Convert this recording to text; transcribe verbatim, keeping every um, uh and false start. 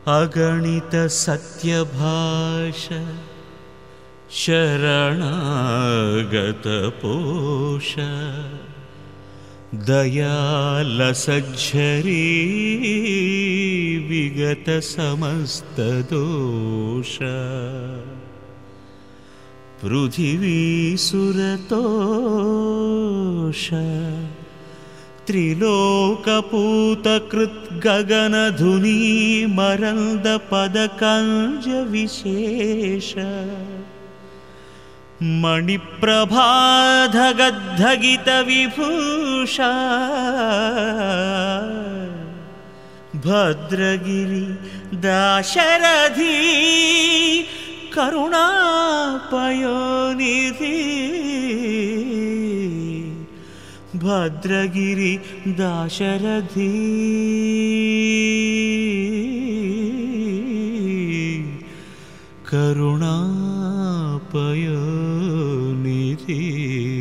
अगणित सत्यभाष शरणागत पोष दयालसज्झरी विगत समस्त दोष पृथिवी सुरतोष त्रिलोकपूतकृत् गगनधुनी मरन्द पदकंज विशेष मणिप्रभाधगद्धगित विभूषा भद्रगिरि दाशरथी करुणापयोनिधि भद्रगिरि दाशरथी करुणापयोनिधि।